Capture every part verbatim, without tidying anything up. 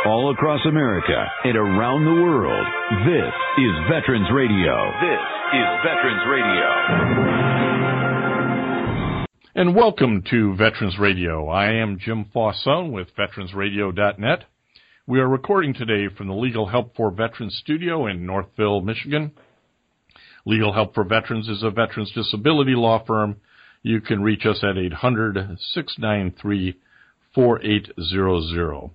all across America and around the world. This is Veterans Radio. This is Veterans Radio. And welcome to Veterans Radio. I am Jim Fauson with veterans radio dot net. We are recording today from the Legal Help for Veterans studio in Northville, Michigan. Legal Help for Veterans is a veterans disability law firm. You can reach us at eight hundred, six nine three, four eight zero zero.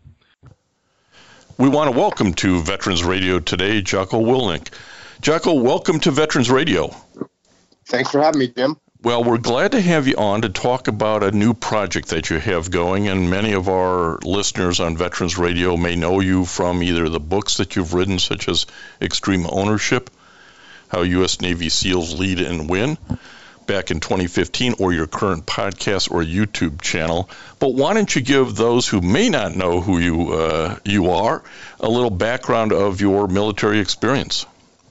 We want to welcome to Veterans Radio today Jocko Willink. Jocko, welcome to Veterans Radio. Thanks for having me, Jim. Well, we're glad to have you on to talk about a new project that you have going, and many of our listeners on Veterans Radio may know you from either the books that you've written, such as Extreme Ownership, How U S Navy SEALs Lead and Win, back in twenty fifteen, or your current podcast or YouTube channel. But why don't you give those who may not know who you uh, you are a little background of your military experience?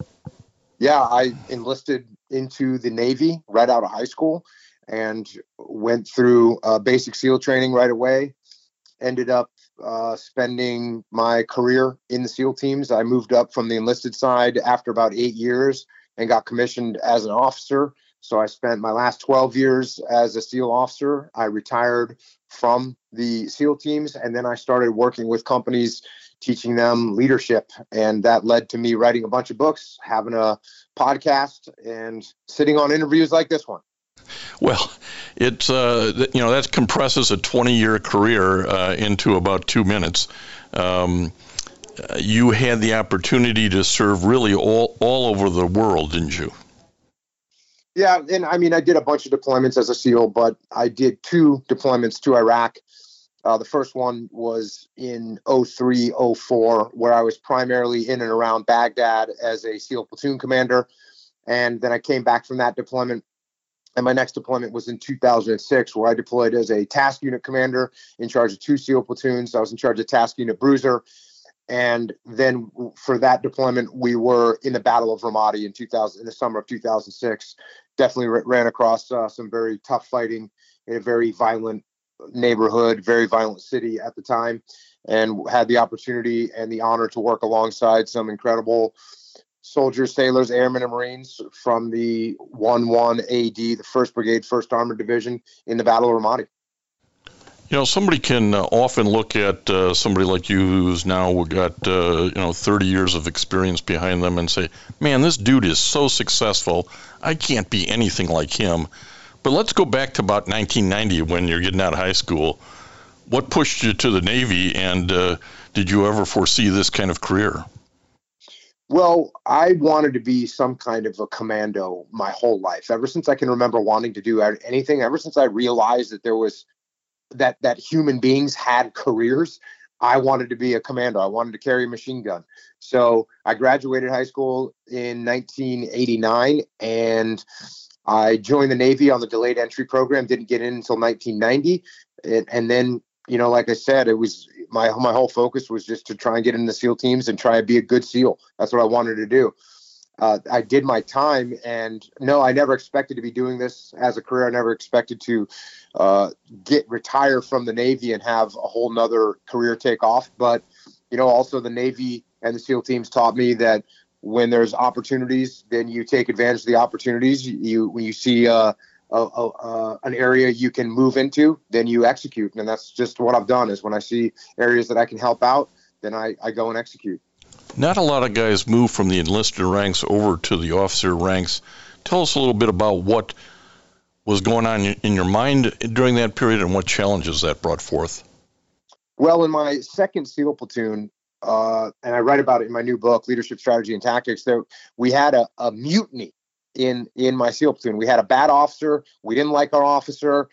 Yeah, I enlisted into the Navy right out of high school and went through uh, basic SEAL training right away. Ended up uh, spending my career in the SEAL teams. I moved up from the enlisted side after about eight years and got commissioned as an officer. So I spent my last twelve years as a SEAL officer. I retired from the SEAL teams, and then I started working with companies, teaching them leadership. And that led to me writing a bunch of books, having a podcast, and sitting on interviews like this one. Well, it's uh, you know, that compresses a twenty-year career uh, into about two minutes. Um, you had the opportunity to serve really all, all over the world, didn't you? Yeah, and I mean, I did a bunch of deployments as a SEAL, but I did two deployments to Iraq. Uh, the first one was in oh three, oh four, where I was primarily in and around Baghdad as a SEAL platoon commander. And then I came back from that deployment. And my next deployment was in two thousand six, where I deployed as a task unit commander in charge of two SEAL platoons. I was in charge of task unit Bruiser. And then for that deployment, we were in the Battle of Ramadi in two thousand, in the summer of two thousand six. Definitely ran across uh, some very tough fighting in a very violent neighborhood, very violent city at the time, and had the opportunity and the honor to work alongside some incredible soldiers, sailors, airmen, and Marines from the one one A D, the first Brigade, first Armored Division in the Battle of Ramadi. You know, somebody can uh, often look at uh, somebody like you who's now got, uh, you know, thirty years of experience behind them and say, man, this dude is so successful, I can't be anything like him. But let's go back to about nineteen ninety when you're getting out of high school. What pushed you to the Navy, and uh, did you ever foresee this kind of career? Well, I wanted to be some kind of a commando my whole life. Ever since I can remember wanting to do anything, ever since I realized that there was that that human beings had careers, I wanted to be a commando. I wanted to carry a machine gun. So I graduated high school in nineteen eighty-nine, and I joined the Navy on the delayed entry program, didn't get in until nineteen ninety. And, and then, you know, like I said, it was my, my whole focus was just to try and get into the SEAL teams and try and be a good SEAL. That's what I wanted to do. Uh, I did my time, and no, I never expected to be doing this as a career. I never expected to uh, get retire from the Navy and have a whole nother career take off. But, you know, also the Navy and the SEAL teams taught me that when there's opportunities, then you take advantage of the opportunities. You, when you see uh, a, a, a, an area you can move into, then you execute. And that's just what I've done, is when I see areas that I can help out, then I, I go and execute. Not a lot of guys move from the enlisted ranks over to the officer ranks. Tell us a little bit about what was going on in your mind during that period and what challenges that brought forth. Well, in my second SEAL platoon, uh, and I write about it in my new book, Leadership, Strategy, and Tactics, there we had a, a mutiny in, in my SEAL platoon. We had a bad officer. We didn't like our officer.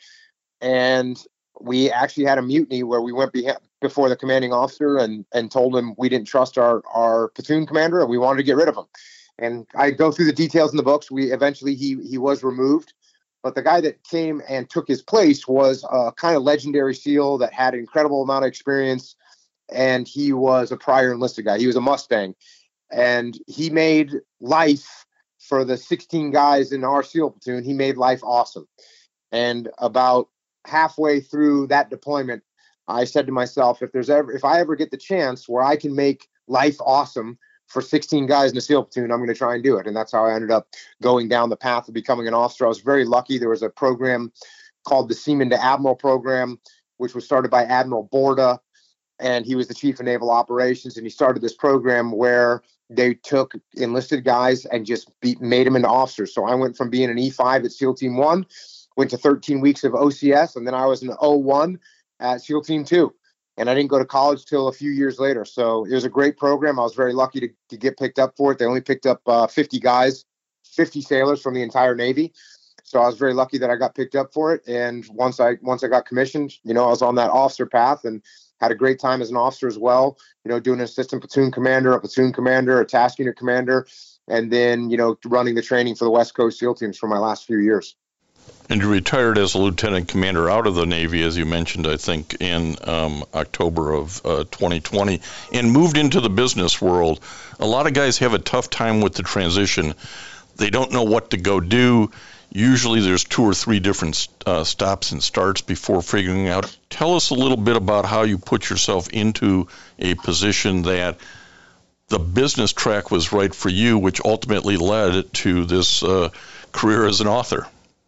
And we actually had a mutiny where we went behind, before the commanding officer and, and told him we didn't trust our, our platoon commander and we wanted to get rid of him. And I go through the details in the books. We eventually, he, he was removed, but the guy that came and took his place was a kind of legendary SEAL that had an incredible amount of experience. And he was a prior enlisted guy. He was a Mustang, and he made life for the sixteen guys in our SEAL platoon. He made life awesome. And about halfway through that deployment, I said to myself, if there's ever, if I ever get the chance where I can make life awesome for sixteen guys in a SEAL platoon, I'm going to try and do it. And that's how I ended up going down the path of becoming an officer. I was very lucky. There was a program called the Seaman to Admiral program, which was started by Admiral Borda, and he was the chief of naval operations. And he started this program where they took enlisted guys and just beat, made them into officers. So I went from being an E five at SEAL Team one, went to thirteen weeks of O C S, and then I was an O one at SEAL Team two. And I didn't go to college till a few years later. So it was a great program. I was very lucky to, to get picked up for it. They only picked up uh, fifty guys, fifty sailors from the entire Navy. So I was very lucky that I got picked up for it. And once I once I got commissioned, you know, I was on that officer path and had a great time as an officer as well, you know, doing an assistant platoon commander, a platoon commander, a task unit commander, and then, you know, running the training for the West Coast SEAL teams for my last few years. And you retired as a lieutenant commander out of the Navy, as you mentioned, I think, in um, October of uh, twenty twenty, and moved into the business world. A lot of guys have a tough time with the transition. They don't know what to go do. Usually there's two or three different uh, stops and starts before figuring out. Tell us a little bit about how you put yourself into a position that the business track was right for you, which ultimately led to this uh, career as an author.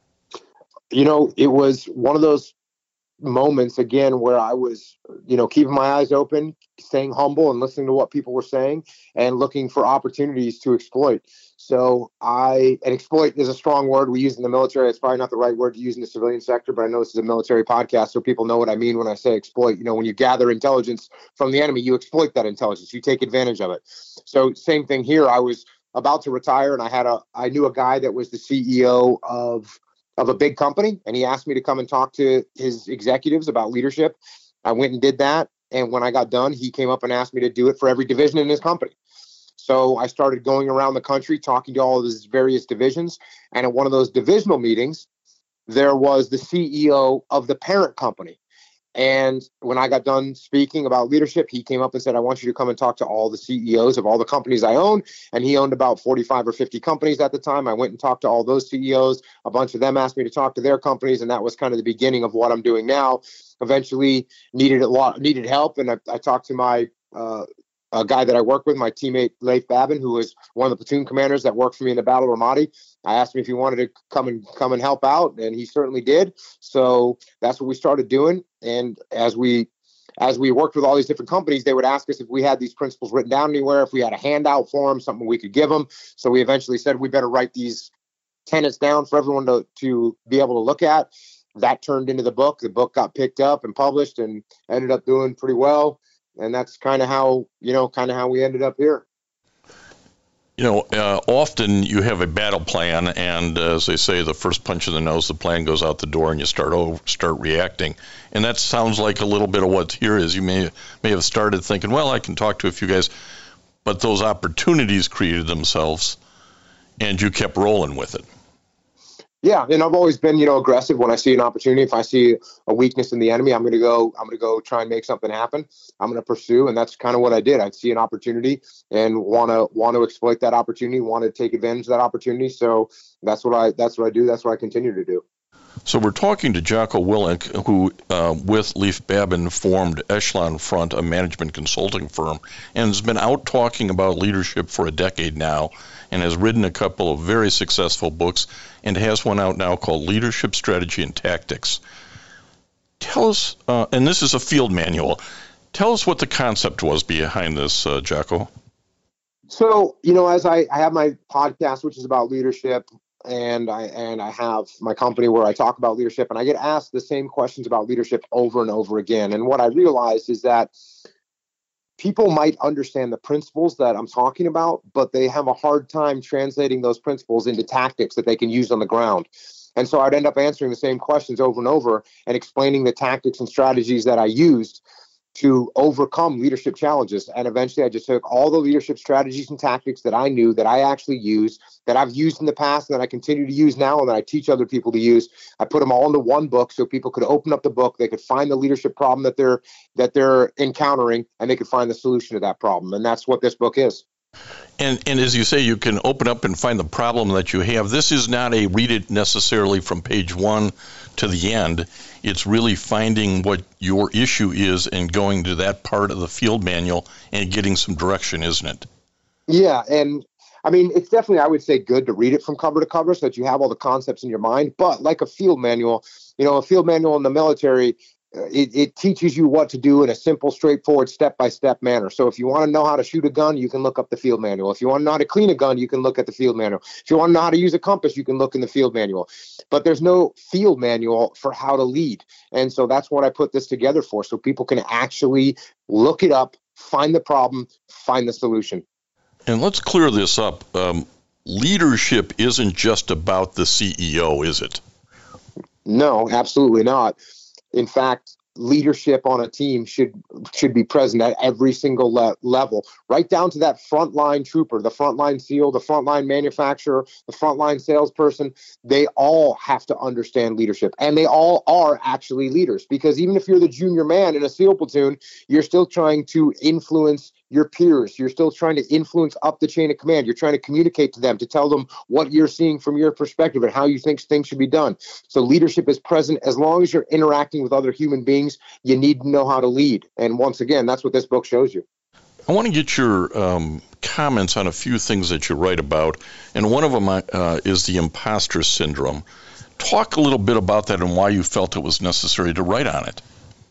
You know, it was one of those moments, again, where I was, you know, keeping my eyes open, staying humble and listening to what people were saying and looking for opportunities to exploit. So I, and exploit is a strong word we use in the military. It's probably not the right word to use in the civilian sector, but I know this is a military podcast, so people know what I mean when I say exploit. You know, when you gather intelligence from the enemy, you exploit that intelligence. You take advantage of it. So same thing here. I was about to retire, and I had a, I knew a guy that was the C E O of, of a big company, and he asked me to come and talk to his executives about leadership. I went and did that. And when I got done, he came up and asked me to do it for every division in his company. So I started going around the country, talking to all of his various divisions. And at one of those divisional meetings, there was the C E O of the parent company. And when I got done speaking about leadership, he came up and said, I want you to come and talk to all the C E Os of all the companies I own. And he owned about forty-five or fifty companies at the time. I went and talked to all those C E Os. A bunch of them asked me to talk to their companies. And that was kind of the beginning of what I'm doing now. Eventually needed a lot, needed help. And I, I talked to my uh, a guy that I work with, my teammate, Leif Babin, who was one of the platoon commanders that worked for me in the Battle of Ramadi. I asked him if he wanted to come and come and help out, and he certainly did. So that's what we started doing. And as we as we worked with all these different companies, they would ask us if we had these principles written down anywhere, if we had a handout for them, something we could give them. So we eventually said we better write these tenets down for everyone to, to be able to look at. That turned into the book. The book got picked up and published and ended up doing pretty well. And that's kind of how, you know, kind of how we ended up here. You know, uh, often you have a battle plan, and uh, as they say, the first punch in the nose, the plan goes out the door, and you start over, start reacting. And that sounds like a little bit of what here is. You may may have started thinking, well, I can talk to a few guys, but those opportunities created themselves, and you kept rolling with it. Yeah, and I've always been, you know, aggressive when I see an opportunity. If I see a weakness in the enemy, I'm going to go. I'm going to go try and make something happen. I'm going to pursue, and that's kind of what I did. I'd see an opportunity and want to want to exploit that opportunity, want to take advantage of that opportunity. So that's what I that's what I do. That's what I continue to do. So we're talking to Jocko Willink, who, uh, with Leif Babin, formed Echelon Front, a management consulting firm, and has been out talking about leadership for a decade now, and has written a couple of very successful books, and has one out now called Leadership Strategy and Tactics. Tell us, uh, and this is a field manual, tell us what the concept was behind this, uh, Jocko. So, you know, as I, I have my podcast, which is about leadership, and I and I have my company where I talk about leadership, and I get asked the same questions about leadership over and over again. And what I realized is that people might understand the principles that I'm talking about, but they have a hard time translating those principles into tactics that they can use on the ground. And so I'd end up answering the same questions over and over and explaining the tactics and strategies that I used to overcome leadership challenges. And eventually I just took all the leadership strategies and tactics that I knew, that I actually use, that I've used in the past, and that I continue to use now, and that I teach other people to use. I put them all into one book so people could open up the book, they could find the leadership problem that they're that they're encountering, and they could find the solution to that problem. And that's what this book is. And and as you say, you can open up and find the problem that you have. This is not a read it necessarily from page one to the end. It's really finding what your issue is and going to that part of the field manual and getting some direction, isn't it? Yeah, and I mean, it's definitely, I would say, good to read it from cover to cover so that you have all the concepts in your mind. But like a field manual, you know, a field manual in the military, uh, it, it teaches you what to do in a simple, straightforward, step-by-step manner. So if you want to know how to shoot a gun, you can look up the field manual. If you want to know how to clean a gun, you can look at the field manual. If you want to know how to use a compass, you can look in the field manual. But there's no field manual for how to lead. And so that's what I put this together for, so people can actually look it up, find the problem, find the solution. And let's clear this up. Um, leadership isn't just about the C E O, is it? No, absolutely not. In fact, leadership on a team should should be present at every single le- level, right down to that frontline trooper, the frontline SEAL, the frontline manufacturer, the frontline salesperson. They all have to understand leadership, and they all are actually leaders, because even if you're the junior man in a SEAL platoon, you're still trying to influence your peers. You're still trying to influence up the chain of command. You're trying to communicate to them, to tell them what you're seeing from your perspective and how you think things should be done. So leadership is present as long as you're interacting with other human beings. You need to know how to lead. And once again, that's what this book shows you. I want to get your um, comments on a few things that you write about. And one of them uh, is the imposter syndrome. Talk a little bit about that and why you felt it was necessary to write on it.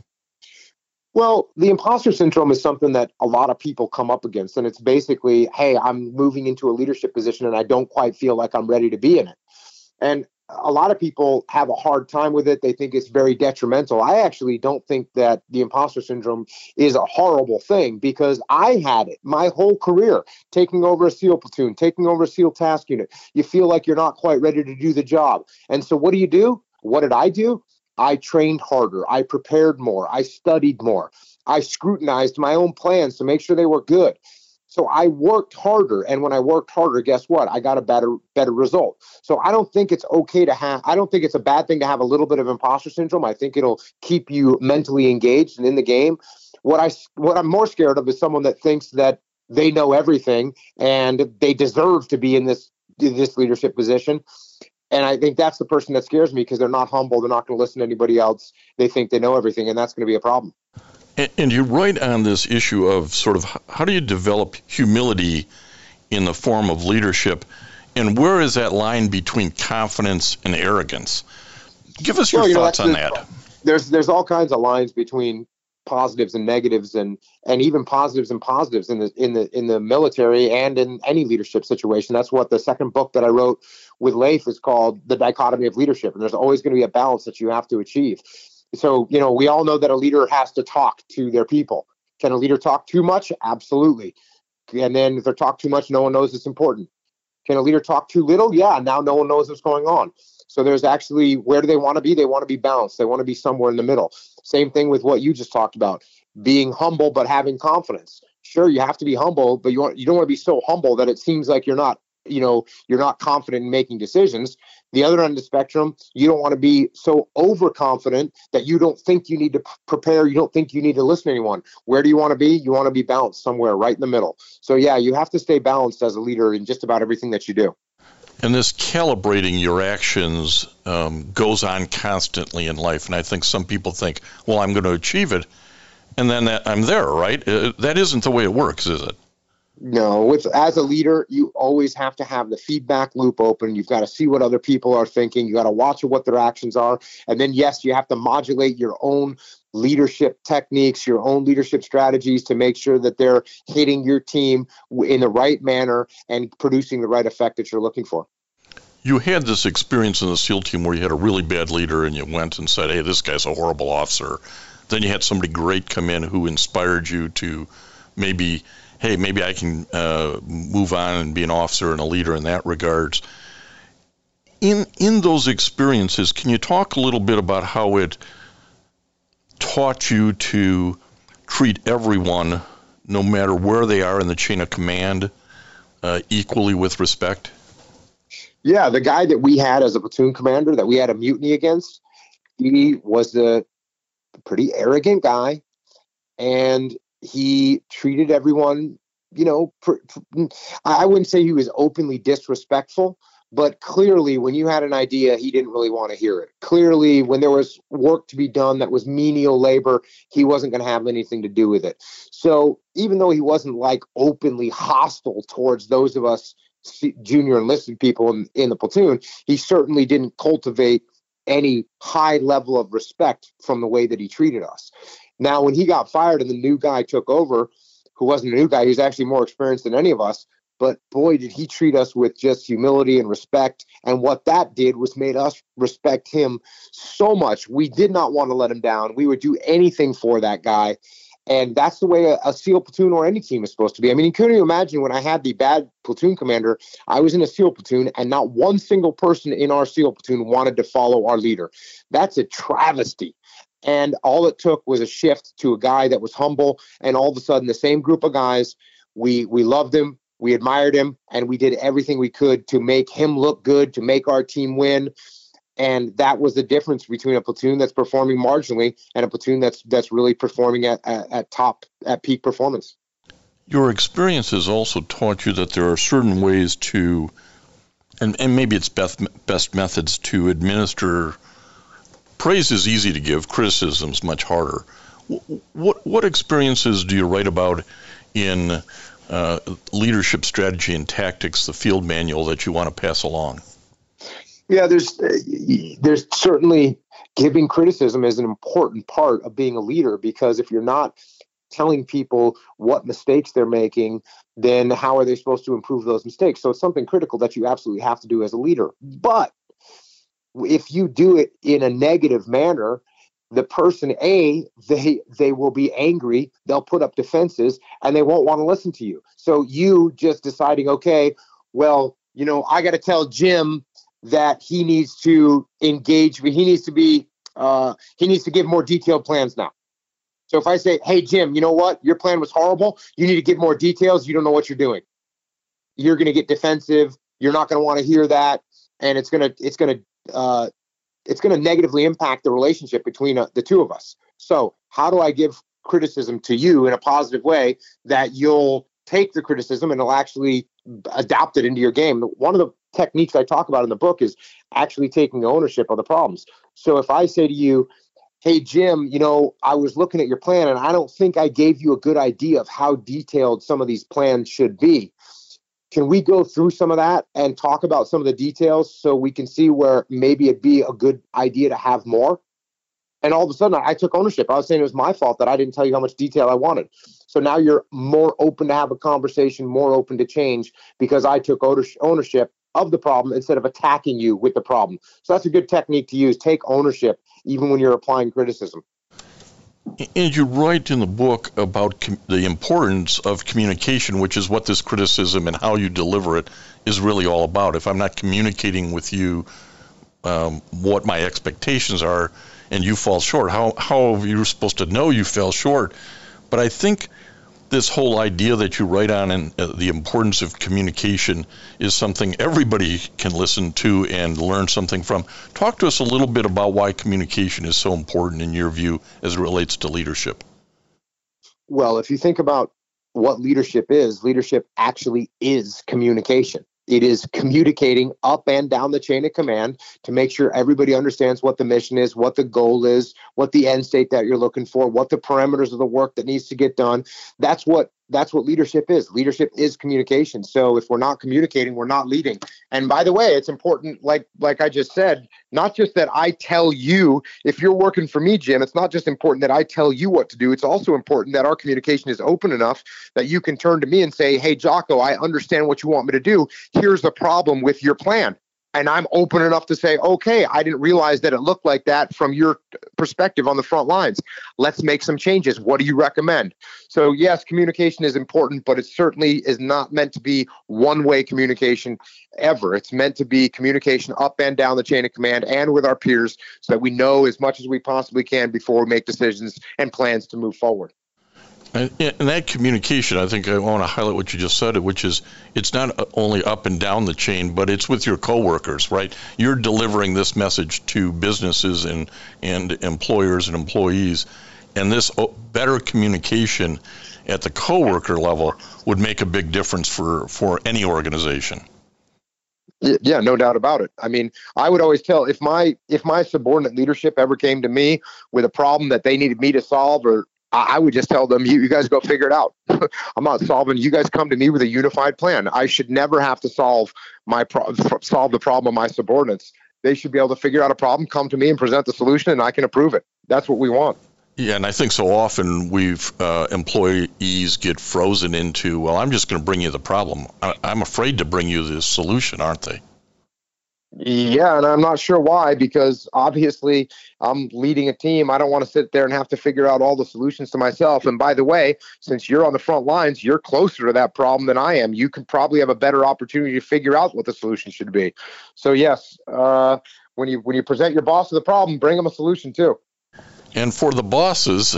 Well, the imposter syndrome is something that a lot of people come up against. And it's basically, hey, I'm moving into a leadership position and I don't quite feel like I'm ready to be in it. And a lot of people have a hard time with it. They think it's very detrimental. I actually don't think that the imposter syndrome is a horrible thing, because I had it my whole career, taking over a SEAL platoon, taking over a SEAL task unit. You feel like you're not quite ready to do the job. And so what do you do? What did I do? I trained harder. I prepared more. I studied more. I scrutinized my own plans to make sure they were good. So I worked harder. And when I worked harder, guess what? I got a better, better result. So I don't think it's okay to have, I don't think it's a bad thing to have a little bit of imposter syndrome. I think it'll keep you mentally engaged and in the game. What I, what I'm more scared of is someone that thinks that they know everything and they deserve to be in this, in this leadership position. And I think that's the person that scares me, because they're not humble. They're not going to listen to anybody else. They think they know everything, and that's going to be a problem. And, and you write on this issue of sort of how do you develop humility in the form of leadership, and where is that line between confidence and arrogance? Give us your well, you thoughts know, on that. There's there's all kinds of lines between positives and negatives, and and even positives and positives in the in the in the military and in any leadership situation. That's what the second book that I wrote with Leif is called, The Dichotomy of Leadership. And there's always going to be a balance that you have to achieve. So, you know, we all know that a leader has to talk to their people. Can a leader talk too much? Absolutely. And then if they talk too much, no one knows it's important. Can a leader talk too little? Yeah, now no one knows what's going on. So there's actually, where do they want to be? They want to be balanced. They want to be somewhere in the middle. Same thing with what you just talked about, being humble but having confidence. Sure, you have to be humble, but you want, you don't want to be so humble that it seems like you're not, you know, you're not confident in making decisions. The other end of the spectrum, you don't want to be so overconfident that you don't think you need to prepare. You don't think you need to listen to anyone. Where do you want to be? You want to be balanced somewhere right in the middle. So yeah, you have to stay balanced as a leader in just about everything that you do. And this calibrating your actions um, goes on constantly in life. And I think some people think, well, I'm going to achieve it, and then that I'm there, right? Uh, that isn't the way it works, is it? No, with as a leader, you always have to have the feedback loop open. You've got to see what other people are thinking. You got to watch what their actions are. And then, yes, you have to modulate your own leadership techniques, your own leadership strategies to make sure that they're hitting your team in the right manner and producing the right effect that you're looking for. You had this experience in the SEAL team where you had a really bad leader and you went and said, hey, this guy's a horrible officer. Then you had somebody great come in who inspired you to maybe, hey, maybe I can uh, move on and be an officer and a leader in that regards. In in those experiences, can you talk a little bit about how it taught you to treat everyone, no matter where they are in the chain of command, uh, equally with respect? Yeah, the guy that we had as a platoon commander that we had a mutiny against, he was a pretty arrogant guy, and he treated everyone, you know, pr- pr- I wouldn't say he was openly disrespectful, But clearly, when you had an idea, he didn't really want to hear it. Clearly, when there was work to be done that was menial labor, he wasn't going to have anything to do with it. So even though he wasn't like openly hostile towards those of us junior enlisted people in, in the platoon, he certainly didn't cultivate any high level of respect from the way that he treated us. Now, when he got fired and the new guy took over, who wasn't a new guy, he was actually more experienced than any of us, but boy, did he treat us with just humility and respect. And what that did was made us respect him so much. We did not want to let him down. We would do anything for that guy. And that's the way a, a SEAL platoon or any team is supposed to be. I mean, you couldn't imagine when I had the bad platoon commander, I was in a SEAL platoon and not one single person in our SEAL platoon wanted to follow our leader. That's a travesty. And all it took was a shift to a guy that was humble. And all of a sudden, the same group of guys, we we loved him, we admired him, and we did everything we could to make him look good, to make our team win. And that was the difference between a platoon that's performing marginally and a platoon that's that's really performing at, at, at top, at peak performance. Your experience has also taught you that there are certain ways to, and, and maybe it's best, best methods to administer. Praise is easy to give, criticism is much harder. What, what experiences do you write about in uh, Leadership Strategy and Tactics, the field manual, that you want to pass along? Yeah, there's uh, there's certainly giving criticism is an important part of being a leader, because if you're not telling people what mistakes they're making, then how are they supposed to improve those mistakes? So it's something critical that you absolutely have to do as a leader. But if you do it in a negative manner, the person, A, they they will be angry, they'll put up defenses, and they won't want to listen to you. So you just deciding, okay, well, you know, I got to tell Jim that he needs to engage, he needs to be, uh, he needs to give more detailed plans now. So if I say, hey, Jim, you know what? Your plan was horrible. You need to give more details. You don't know what you're doing. You're going to get defensive. You're not going to want to hear that. And it's going to, it's going to, uh, it's going to negatively impact the relationship between uh, the two of us. So how do I give criticism to you in a positive way that you'll take the criticism and it'll actually adapt it into your game? One of the techniques I talk about in the book is actually taking ownership of the problems. So if I say to you, hey, Jim, you know, I was looking at your plan and I don't think I gave you a good idea of how detailed some of these plans should be. Can we go through some of that and talk about some of the details so we can see where maybe it'd be a good idea to have more? And all of a sudden, I took ownership. I was saying it was my fault that I didn't tell you how much detail I wanted. So now you're more open to have a conversation, more open to change, because I took ownership of the problem instead of attacking you with the problem. So that's a good technique to use. Take ownership, even when you're applying criticism. And you write in the book about com- the importance of communication, which is what this criticism and how you deliver it is really all about. If I'm not communicating with you um, what my expectations are and you fall short, how, how are you supposed to know you fell short? But I think this whole idea that you write on and uh, the importance of communication is something everybody can listen to and learn something from. Talk to us a little bit about why communication is so important in your view as it relates to leadership. Well, if you think about what leadership is, leadership actually is communication. It is communicating up and down the chain of command to make sure everybody understands what the mission is, what the goal is, what the end state that you're looking for, what the parameters of the work that needs to get done. That's what that's what leadership is. Leadership is communication. So if we're not communicating, we're not leading. And by the way, it's important, like like I just said, not just that I tell you, if you're working for me, Jim, it's not just important that I tell you what to do. It's also important that our communication is open enough that you can turn to me and say, hey, Jocko, I understand what you want me to do. Here's the problem with your plan. And I'm open enough to say, okay, I didn't realize that it looked like that from your perspective on the front lines. Let's make some changes. What do you recommend? So yes, communication is important, but it certainly is not meant to be one-way communication ever. It's meant to be communication up and down the chain of command and with our peers so that we know as much as we possibly can before we make decisions and plans to move forward. And that communication, I think I want to highlight what you just said, which is it's not only up and down the chain, but it's with your coworkers, right? You're delivering this message to businesses and, and employers and employees, and this better communication at the coworker level would make a big difference for, for any organization. Yeah, no doubt about it. I mean, I would always tell if my if my subordinate leadership ever came to me with a problem that they needed me to solve, or I would just tell them, you, you guys go figure it out. I'm not solving. You guys come to me with a unified plan. I should never have to solve my pro- solve the problem of my subordinates. They should be able to figure out a problem, come to me and present the solution, and I can approve it. That's what we want. Yeah, and I think so often we've uh, employees get frozen into, well, I'm just going to bring you the problem. I, I'm afraid to bring you the solution, aren't they? Yeah, and I'm not sure why, because obviously I'm leading a team. I don't want to sit there and have to figure out all the solutions to myself. And by the way, since you're on the front lines, you're closer to that problem than I am. You could probably have a better opportunity to figure out what the solution should be. So yes, uh, when you when you present your boss with a problem, bring them a solution too. And for the bosses,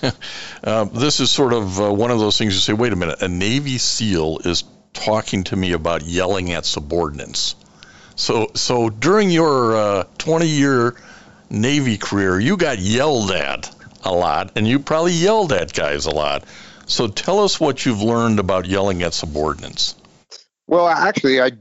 uh, this is sort of uh, one of those things you say, wait a minute, a Navy SEAL is talking to me about yelling at subordinates. So so during your uh, twenty-year Navy career, you got yelled at a lot, and you probably yelled at guys a lot. So tell us what you've learned about yelling at subordinates. Well, actually, I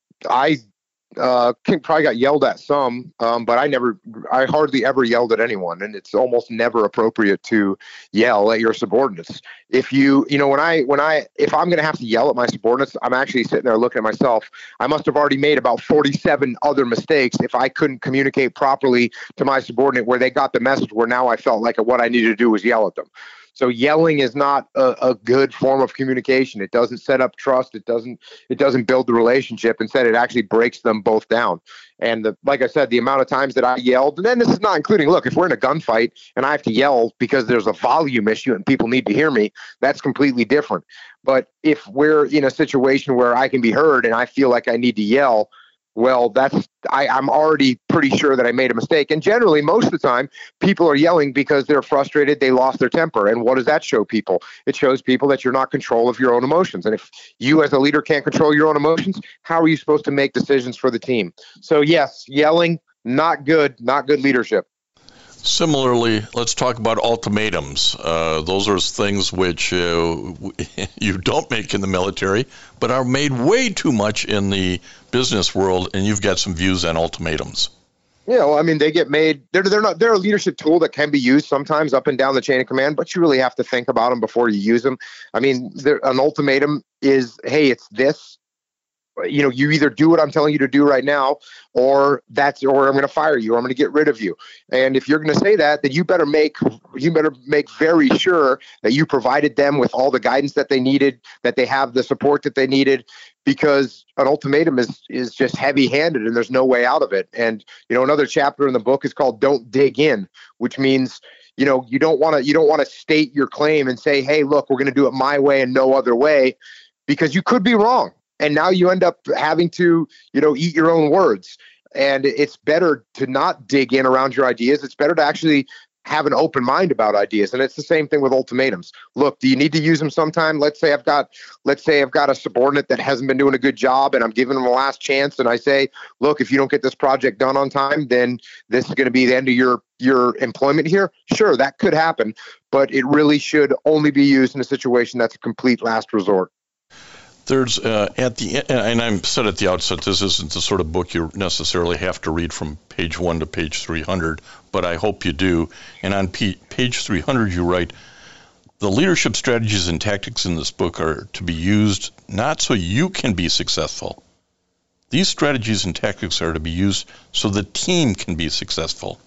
I uh, probably got yelled at some, um, but I never, I hardly ever yelled at anyone, and it's almost never appropriate to yell at your subordinates. If you, you know, when I, when I, if I'm going to have to yell at my subordinates, I'm actually sitting there looking at myself. I must have already made about forty-seven other mistakes if I couldn't communicate properly to my subordinate where they got the message where now I felt like what I needed to do was yell at them. So yelling is not a, a good form of communication. It doesn't set up trust. It doesn't it doesn't build the relationship. Instead, it actually breaks them both down. And the, like I said, the amount of times that I yelled, and then this is not including, look, if we're in a gunfight and I have to yell because there's a volume issue and people need to hear me, that's completely different. But if we're in a situation where I can be heard and I feel like I need to yell, well, that's I, I'm already pretty sure that I made a mistake. And generally, most of the time, people are yelling because they're frustrated, they lost their temper. And what does that show people? It shows people that you're not in control of your own emotions. And if you as a leader can't control your own emotions, how are you supposed to make decisions for the team? So yes, yelling, not good, not good leadership. Similarly, let's talk about ultimatums. Uh, those are things which uh, you don't make in the military, but are made way too much in the business world, and you've got some views on ultimatums. Yeah, well, I mean, they get made. They're they're not. They're a leadership tool that can be used sometimes up and down the chain of command, but you really have to think about them before you use them. I mean, an ultimatum is, hey, it's this. You know, you either do what I'm telling you to do right now, or that's, or I'm going to fire you, or I'm going to get rid of you. And if you're going to say that, then you better make, you better make very sure that you provided them with all the guidance that they needed, that they have the support that they needed, because an ultimatum is, is just heavy handed and there's no way out of it. And, you know, another chapter in the book is called Don't Dig In, which means, you know, you don't want to, you don't want to state your claim and say, hey, look, we're going to do it my way and no other way, because you could be wrong. And now you end up having to, you know, eat your own words. And it's better to not dig in around your ideas. It's better to actually have an open mind about ideas. And it's the same thing with ultimatums. Look, do you need to use them sometime? Let's say I've got, let's say I've got a subordinate that hasn't been doing a good job and I'm giving them a last chance. And I say, look, if you don't get this project done on time, then this is going to be the end of your, your employment here. Sure, that could happen, but it really should only be used in a situation that's a complete last resort. There's uh, at the and I'm said at the outset, this isn't the sort of book you necessarily have to read from page one to page three hundred, but I hope you do. And on p- page three hundred, you write, the leadership strategies and tactics in this book are to be used not so you can be successful. These strategies and tactics are to be used so the team can be successful.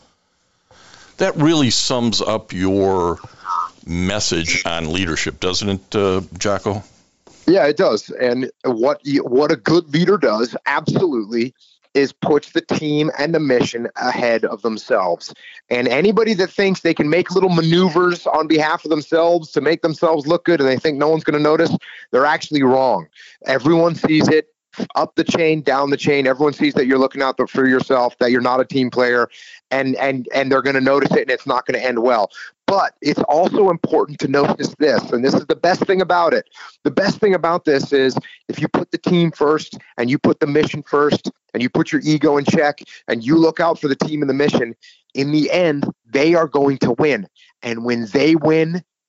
That really sums up your message on leadership, doesn't it, uh, Jocko? Yeah, it does. And what you, what a good leader does, absolutely, is puts the team and the mission ahead of themselves. And anybody that thinks they can make little maneuvers on behalf of themselves to make themselves look good and they think no one's going to notice, they're actually wrong. Everyone sees it. Up the chain, down the chain, everyone sees that you're looking out for yourself, that you're not a team player, and and and they're going to notice it, and it's not going to end well. But it's also important to notice this, and this is the best thing about it. The best thing about this is if you put the team first, and you put the mission first, and you put your ego in check, and you look out for the team and the mission, in the end, they are going to win. And when they win,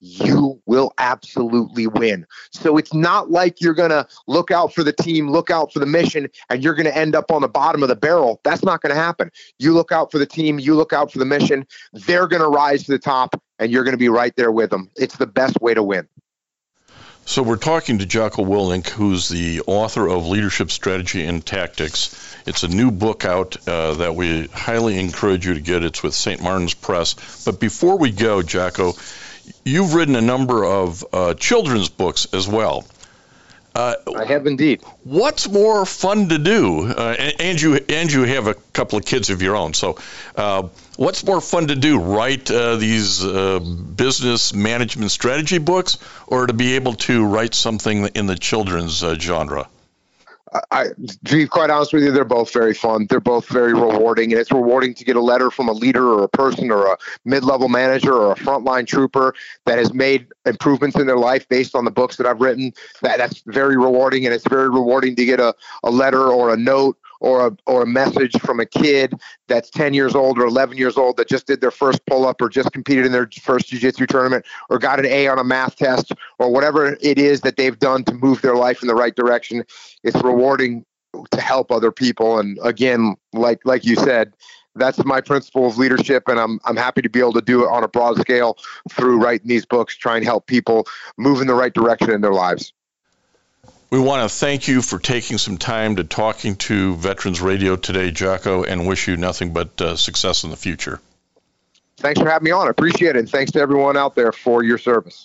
you will absolutely win. So it's not like you're going to look out for the team, look out for the mission, and you're going to end up on the bottom of the barrel. That's not going to happen. You look out for the team, you look out for the mission, they're going to rise to the top, and you're going to be right there with them. It's the best way to win. So we're talking to Jocko Willink, who's the author of Leadership Strategy and Tactics. It's a new book out uh, that we highly encourage you to get. It's with Saint Martin's Press. But before we go, Jocko, you've written a number of uh, children's books as well. Uh, I have indeed. What's more fun to do? Uh, and, and you and you have a couple of kids of your own. So uh, what's more fun to do, write uh, these uh, business management strategy books, or to be able to write something in the children's uh, genre? I, to be quite honest with you, they're both very fun. They're both very rewarding, and it's rewarding to get a letter from a leader or a person or a mid-level manager or a frontline trooper that has made improvements in their life based on the books that I've written. That that's very rewarding, and it's very rewarding to get a, a letter or a note or a or a message from a kid that's ten years old or eleven years old that just did their first pull-up or just competed in their first jiu-jitsu tournament or got an A on a math test or whatever it is that they've done to move their life in the right direction. It's rewarding to help other people. And again, like like you said, that's my principle of leadership, and I'm I'm happy to be able to do it on a broad scale through writing these books, try and help people move in the right direction in their lives. We want to thank you for taking some time to talking to Veterans Radio today, Jocko, and wish you nothing but uh, success in the future. Thanks for having me on. I appreciate it, and thanks to everyone out there for your service.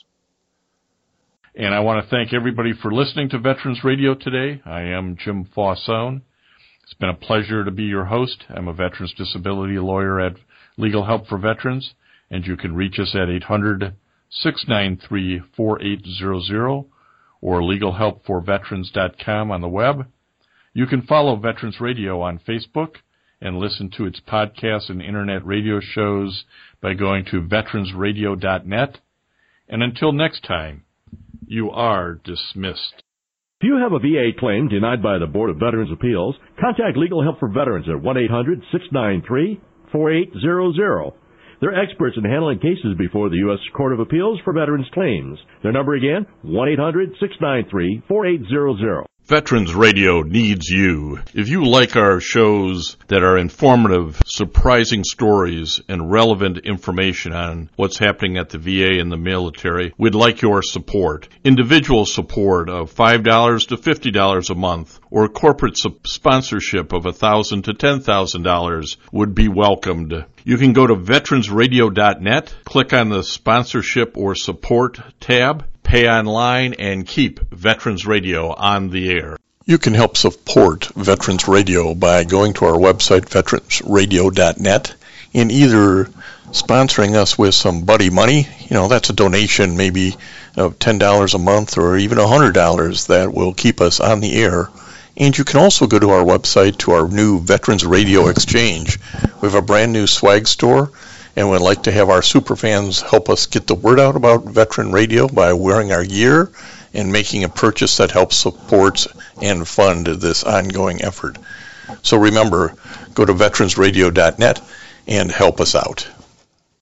And I want to thank everybody for listening to Veterans Radio today. I am Jim Faussone. It's been a pleasure to be your host. I'm a veterans disability lawyer at Legal Help for Veterans, and you can reach us at eight hundred, six nine three, four eight zero zero or legal help for veterans dot com on the web. You can follow Veterans Radio on Facebook and listen to its podcasts and internet radio shows by going to veterans radio dot net. And until next time, you are dismissed. If you have a V A claim denied by the Board of Veterans' Appeals, contact Legal Help for Veterans at one eight hundred, six nine three, four eight zero zero. They're experts in handling cases before the U S Court of Appeals for Veterans Claims. Their number again, one eight hundred, six nine three, four eight zero zero. Veterans Radio needs you. If you like our shows that are informative, surprising stories, and relevant information on what's happening at the V A and the military, we'd like your support. Individual support of five dollars to fifty dollars a month or corporate sponsorship of one thousand dollars to ten thousand dollars would be welcomed. You can go to veterans radio dot net, click on the sponsorship or support tab, pay online, and keep Veterans Radio on the air. You can help support Veterans Radio by going to our website, veterans radio dot net, and either sponsoring us with some buddy money, you know, that's a donation maybe of ten dollars a month or even one hundred dollars that will keep us on the air. And you can also go to our website to our new Veterans Radio Exchange. We have a brand new swag store, and we'd like to have our superfans help us get the word out about Veteran Radio by wearing our gear and making a purchase that helps support and fund this ongoing effort. So remember, go to veterans radio dot net and help us out.